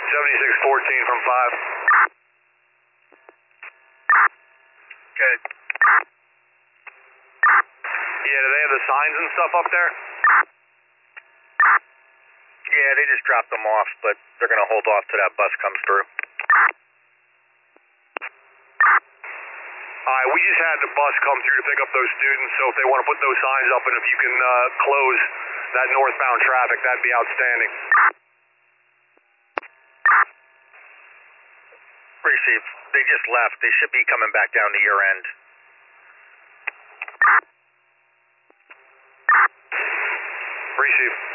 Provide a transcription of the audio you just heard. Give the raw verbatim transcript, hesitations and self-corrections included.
seventy-six fourteen from five. Good. Yeah, do they have the signs and stuff up there? Yeah, they just dropped them off, but they're going to hold off till that bus comes through. All right, we just had the bus come through to pick up those students, so if they want to put those signs up and if you can uh, close that northbound traffic, that'd be outstanding. Receive. They just left. They should be coming back down to your end. Receive.